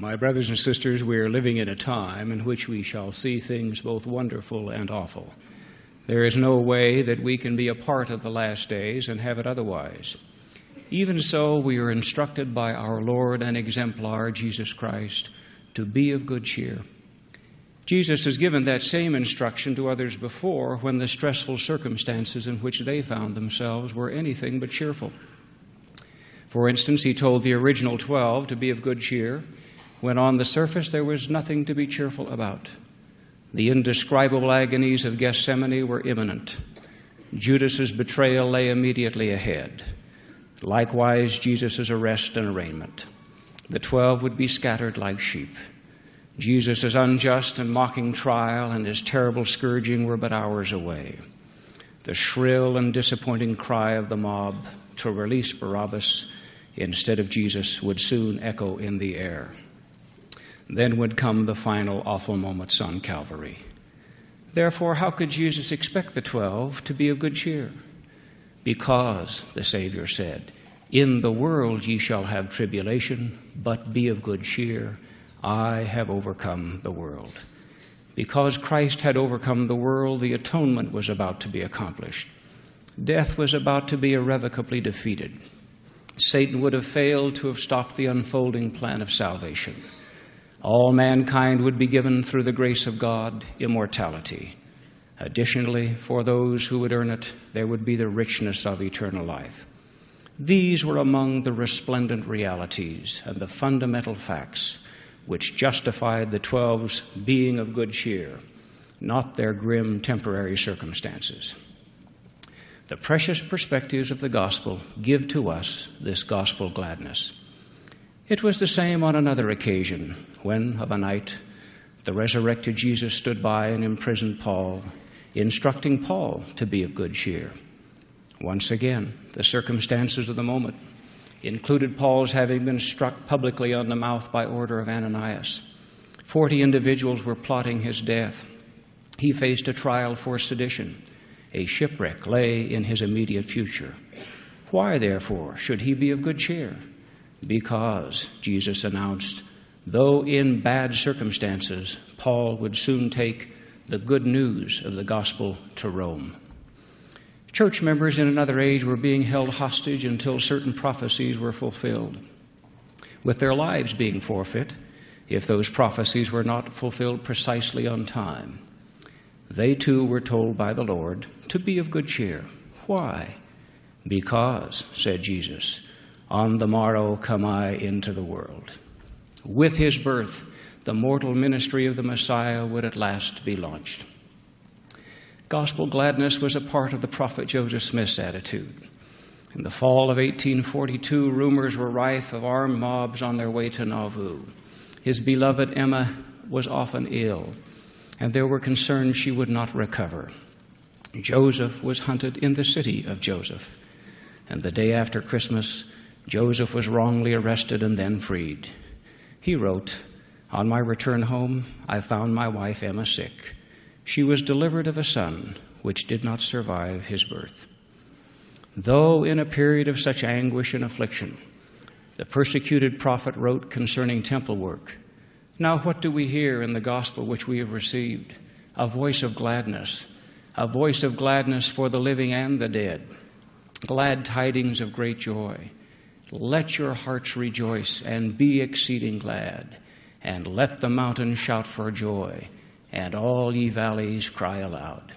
My brothers and sisters, we are living in a time in which we shall see things both wonderful and awful. There is no way that we can be a part of the last days and have it otherwise. Even so, we are instructed by our Lord and exemplar, Jesus Christ, to be of good cheer. Jesus has given that same instruction to others before when the stressful circumstances in which they found themselves were anything but cheerful. For instance, he told the original 12 to be of good cheer when on the surface there was nothing to be cheerful about. The indescribable agonies of Gethsemane were imminent. Judas's betrayal lay immediately ahead. Likewise, Jesus' arrest and arraignment. The 12 would be scattered like sheep. Jesus' unjust and mocking trial and his terrible scourging were but hours away. The shrill and disappointing cry of the mob to release Barabbas instead of Jesus would soon echo in the air. Then would come the final awful moments on Calvary. Therefore, how could Jesus expect the 12 to be of good cheer? Because, the Savior said, "In the world ye shall have tribulation, but be of good cheer. I have overcome the world." Because Christ had overcome the world, the atonement was about to be accomplished. Death was about to be irrevocably defeated. Satan would have failed to have stopped the unfolding plan of salvation. All mankind would be given through the grace of God immortality. Additionally, for those who would earn it, there would be the richness of eternal life. These were among the resplendent realities and the fundamental facts which justified the 12's being of good cheer, not their grim temporary circumstances. The precious perspectives of the gospel give to us this gospel gladness. It was the same on another occasion when, of a night, the resurrected Jesus stood by and imprisoned Paul, instructing Paul to be of good cheer. Once again, the circumstances of the moment included Paul's having been struck publicly on the mouth by order of Ananias. 40 individuals were plotting his death. He faced a trial for sedition. A shipwreck lay in his immediate future. Why, therefore, should he be of good cheer? Because, Jesus announced, though in bad circumstances, Paul would soon take the good news of the gospel to Rome. Church members in another age were being held hostage until certain prophecies were fulfilled, with their lives being forfeit if those prophecies were not fulfilled precisely on time. They too were told by the Lord to be of good cheer. Why? Because, said Jesus, on the morrow come I into the world. With his birth, the mortal ministry of the Messiah would at last be launched. Gospel gladness was a part of the prophet Joseph Smith's attitude. In the fall of 1842, rumors were rife of armed mobs on their way to Nauvoo. His beloved Emma was often ill, and there were concerns she would not recover. Joseph was hunted in the city of Joseph, and the day after Christmas, Joseph was wrongly arrested and then freed. He wrote, "On my return home, I found my wife Emma sick. She was delivered of a son, which did not survive his birth." Though in a period of such anguish and affliction, the persecuted prophet wrote concerning temple work, "Now what do we hear in the gospel which we have received? A voice of gladness for the living and the dead, glad tidings of great joy. Let your hearts rejoice and be exceeding glad, and let the mountains shout for joy, and all ye valleys cry aloud."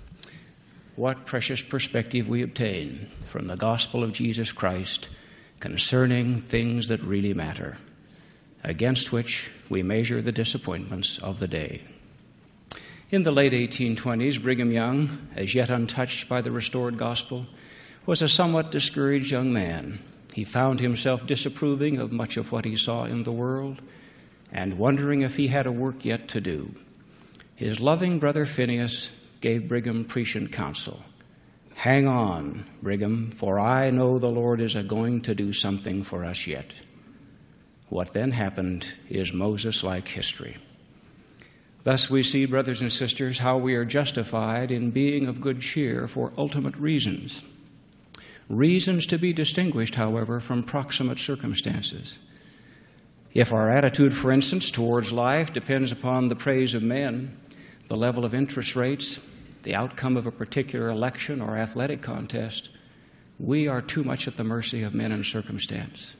What precious perspective we obtain from the gospel of Jesus Christ concerning things that really matter, against which we measure the disappointments of the day. In the late 1820s, Brigham Young, as yet untouched by the restored gospel, was a somewhat discouraged young man. He found himself disapproving of much of what he saw in the world and wondering if he had a work yet to do. His loving brother Phineas gave Brigham prescient counsel. "Hang on, Brigham, for I know the Lord is going to do something for us yet." What then happened is Moses-like history. Thus we see, brothers and sisters, how we are justified in being of good cheer for ultimate reasons. Reasons to be distinguished, however, from proximate circumstances. If our attitude, for instance, towards life depends upon the praise of men, the level of interest rates, the outcome of a particular election or athletic contest, we are too much at the mercy of men and circumstance.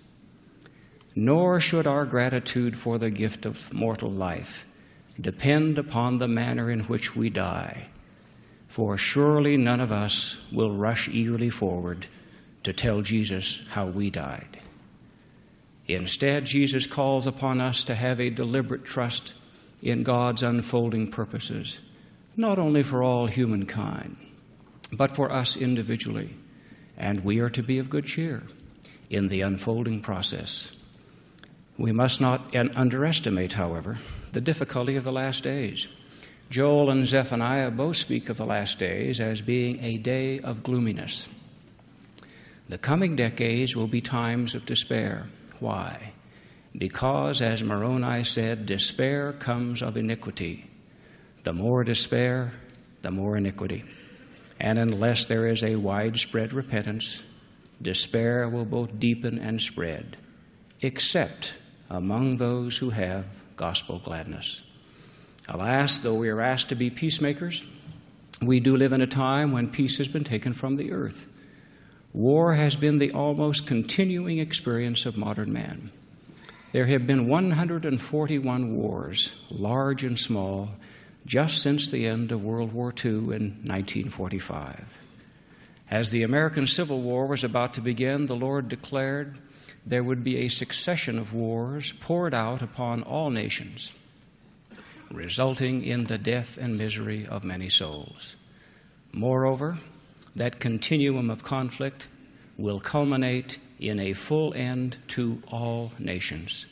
Nor should our gratitude for the gift of mortal life depend upon the manner in which we die, for surely none of us will rush eagerly forward to tell Jesus how we died. Instead, Jesus calls upon us to have a deliberate trust in God's unfolding purposes, not only for all humankind, but for us individually, and we are to be of good cheer in the unfolding process. We must not underestimate, however, the difficulty of the last days. Joel and Zephaniah both speak of the last days as being a day of gloominess. The coming decades will be times of despair. Why? Because, as Moroni said, despair comes of iniquity. The more despair, the more iniquity. And unless there is a widespread repentance, despair will both deepen and spread, except among those who have gospel gladness. Alas, though we are asked to be peacemakers, we do live in a time when peace has been taken from the earth. War has been the almost continuing experience of modern man. There have been 141 wars, large and small, just since the end of World War II in 1945. As the American Civil War was about to begin, the Lord declared there would be a succession of wars poured out upon all nations, resulting in the death and misery of many souls. Moreover, that continuum of conflict will culminate in a full end to all nations.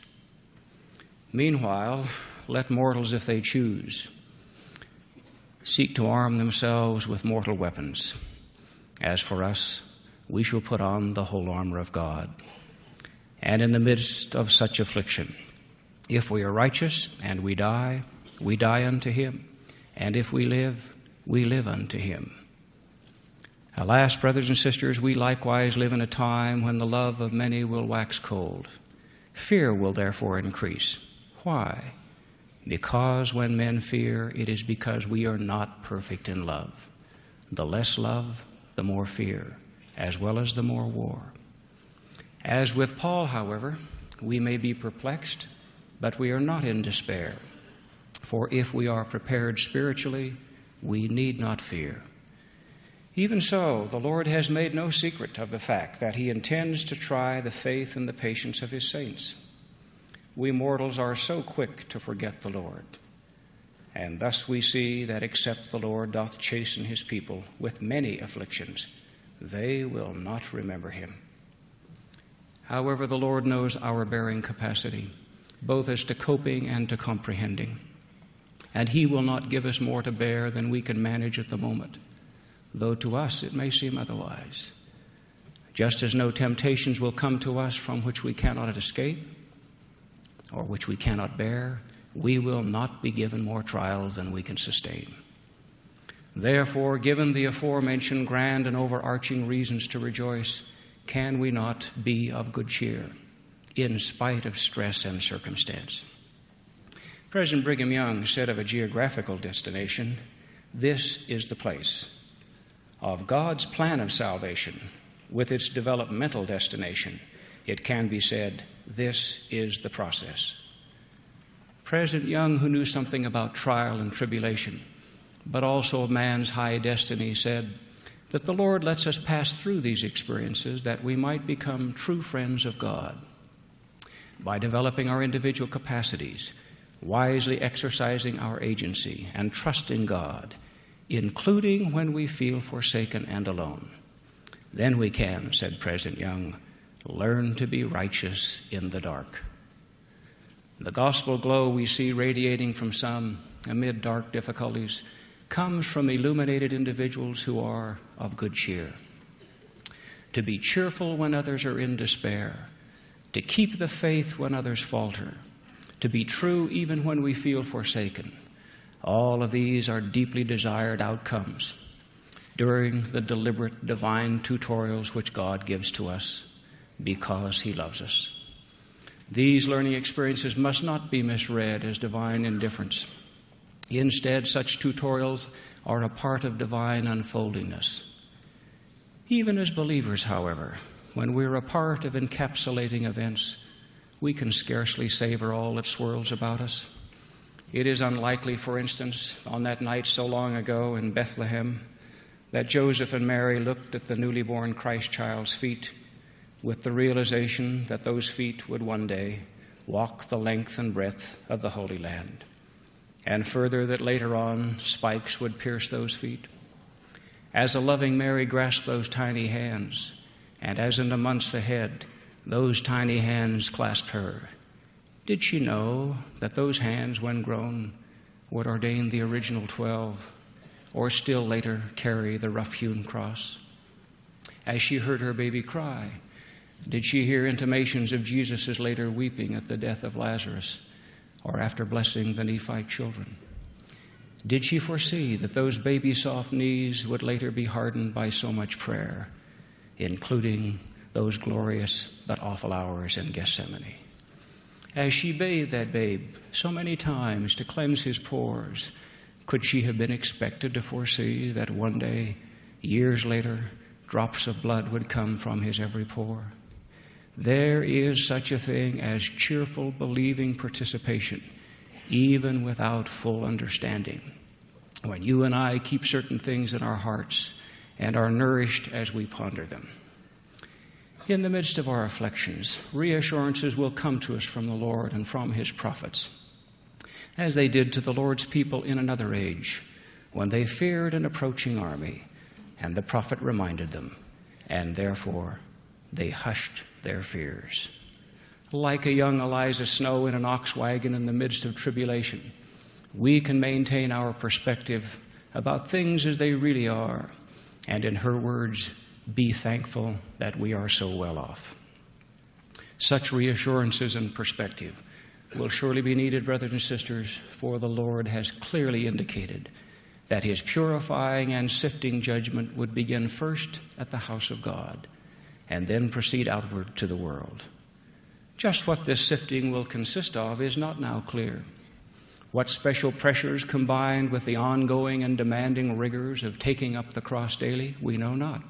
Meanwhile, let mortals, if they choose, seek to arm themselves with mortal weapons. As for us, we shall put on the whole armor of God. And in the midst of such affliction, if we are righteous and we die unto him. And if we live unto him. Alas, brothers and sisters, we likewise live in a time when the love of many will wax cold. Fear will therefore increase. Why? Because when men fear, it is because we are not perfect in love. The less love, the more fear, as well as the more war. As with Paul, however, we may be perplexed, but we are not in despair. For if we are prepared spiritually, we need not fear. Even so, the Lord has made no secret of the fact that he intends to try the faith and the patience of his saints. We mortals are so quick to forget the Lord. And thus we see that except the Lord doth chasten his people with many afflictions, they will not remember him. However, the Lord knows our bearing capacity, both as to coping and to comprehending. And he will not give us more to bear than we can manage at the moment, though to us it may seem otherwise. Just as no temptations will come to us from which we cannot escape or which we cannot bear, we will not be given more trials than we can sustain. Therefore, given the aforementioned grand and overarching reasons to rejoice, can we not be of good cheer in spite of stress and circumstance? President Brigham Young said of a geographical destination, "This is the place." Of God's plan of salvation, with its developmental destination, it can be said, this is the process. President Young, who knew something about trial and tribulation, but also of man's high destiny, said that the Lord lets us pass through these experiences that we might become true friends of God. By developing our individual capacities, wisely exercising our agency, and trusting God, including when we feel forsaken and alone. Then we can, said President Young, learn to be righteous in the dark. The gospel glow we see radiating from some amid dark difficulties comes from illuminated individuals who are of good cheer. To be cheerful when others are in despair, to keep the faith when others falter, to be true even when we feel forsaken. All of these are deeply desired outcomes during the deliberate divine tutorials which God gives to us because he loves us. These learning experiences must not be misread as divine indifference. Instead, such tutorials are a part of divine unfoldingness. Even as believers, however, when we're a part of encapsulating events, we can scarcely savor all that swirls about us. It is unlikely, for instance, on that night so long ago in Bethlehem, that Joseph and Mary looked at the newly born Christ child's feet with the realization that those feet would one day walk the length and breadth of the Holy Land, and further that later on spikes would pierce those feet. As a loving Mary grasped those tiny hands, and as in the months ahead those tiny hands clasped her, did she know that those hands, when grown, would ordain the original 12, or still later carry the rough-hewn cross? As she heard her baby cry, did she hear intimations of Jesus' later weeping at the death of Lazarus, or after blessing the Nephite children? Did she foresee that those baby-soft knees would later be hardened by so much prayer, including those glorious but awful hours in Gethsemane? As she bathed that babe so many times to cleanse his pores, could she have been expected to foresee that one day, years later, drops of blood would come from his every pore? There is such a thing as cheerful, believing participation, even without full understanding, when you and I keep certain things in our hearts and are nourished as we ponder them. In the midst of our afflictions, reassurances will come to us from the Lord and from his prophets, as they did to the Lord's people in another age, when they feared an approaching army, and the prophet reminded them, and therefore they hushed their fears. Like a young Eliza Snow in an ox wagon in the midst of tribulation, we can maintain our perspective about things as they really are, and in her words, be thankful that we are so well off. Such reassurances and perspective will surely be needed, brothers and sisters, for the Lord has clearly indicated that his purifying and sifting judgment would begin first at the house of God and then proceed outward to the world. Just what this sifting will consist of is not now clear. What special pressures combined with the ongoing and demanding rigors of taking up the cross daily, we know not.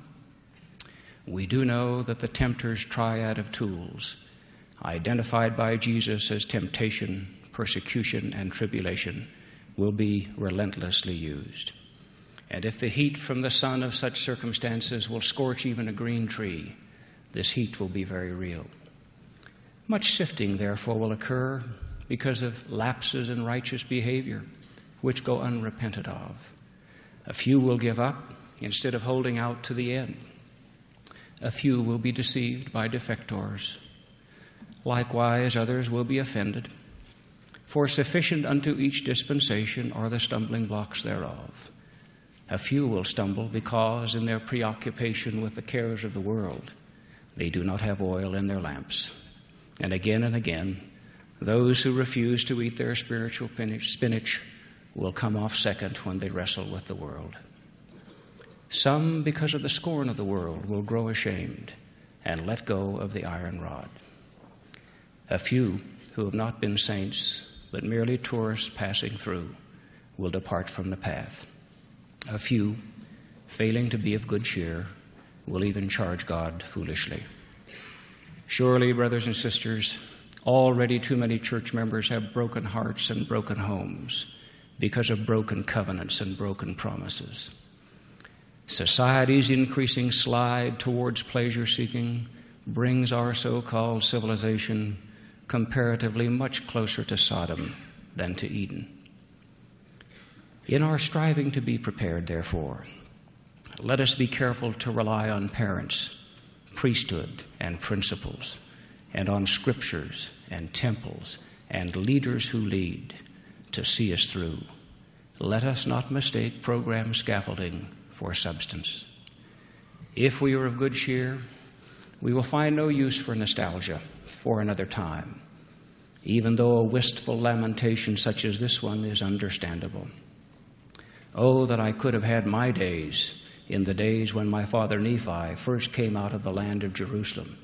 We do know that the tempter's triad of tools, identified by Jesus as temptation, persecution, and tribulation, will be relentlessly used. And if the heat from the sun of such circumstances will scorch even a green tree, this heat will be very real. Much sifting, therefore, will occur because of lapses in righteous behavior, which go unrepented of. A few will give up instead of holding out to the end. A few will be deceived by defectors. Likewise, others will be offended. For sufficient unto each dispensation are the stumbling blocks thereof. A few will stumble because, in their preoccupation with the cares of the world, they do not have oil in their lamps. And again, those who refuse to eat their spiritual spinach will come off second when they wrestle with the world. Some, because of the scorn of the world, will grow ashamed and let go of the iron rod. A few who have not been saints, but merely tourists passing through, will depart from the path. A few, failing to be of good cheer, will even charge God foolishly. Surely, brothers and sisters, already too many church members have broken hearts and broken homes because of broken covenants and broken promises. Society's increasing slide towards pleasure-seeking brings our so-called civilization comparatively much closer to Sodom than to Eden. In our striving to be prepared, therefore, let us be careful to rely on parents, priesthood, and principles, and on scriptures and temples and leaders who lead to see us through. Let us not mistake program scaffolding for substance. If we are of good cheer, we will find no use for nostalgia for another time, even though a wistful lamentation such as this one is understandable. Oh, that I could have had my days in the days when my father Nephi first came out of the land of Jerusalem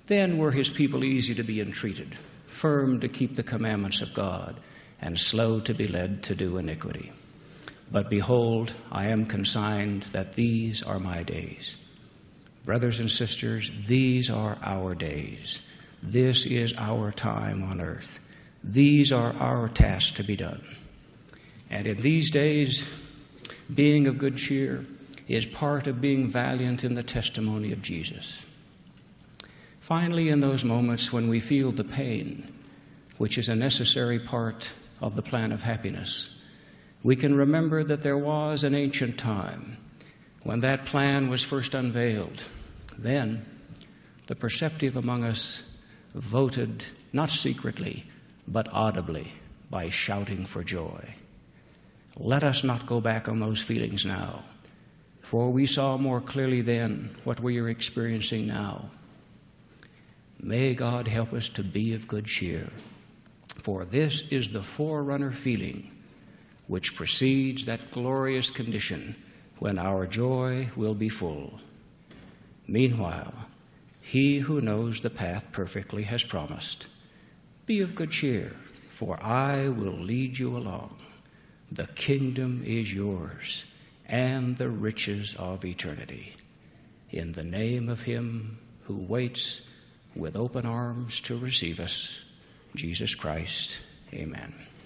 Then were his people easy to be entreated, firm to keep the commandments of God, and slow to be led to do iniquity. But behold, I am consigned that these are my days. Brothers and sisters, these are our days. This is our time on earth. These are our tasks to be done. And in these days, being of good cheer is part of being valiant in the testimony of Jesus. Finally, in those moments when we feel the pain, which is a necessary part of the plan of happiness, we can remember that there was an ancient time when that plan was first unveiled. Then the perceptive among us voted not secretly, but audibly by shouting for joy. Let us not go back on those feelings now, for we saw more clearly then what we are experiencing now. May God help us to be of good cheer, for this is the forerunner feeling which precedes that glorious condition when our joy will be full. Meanwhile, he who knows the path perfectly has promised, be of good cheer, for I will lead you along. The kingdom is yours, and the riches of eternity. In the name of him who waits with open arms to receive us, Jesus Christ, amen.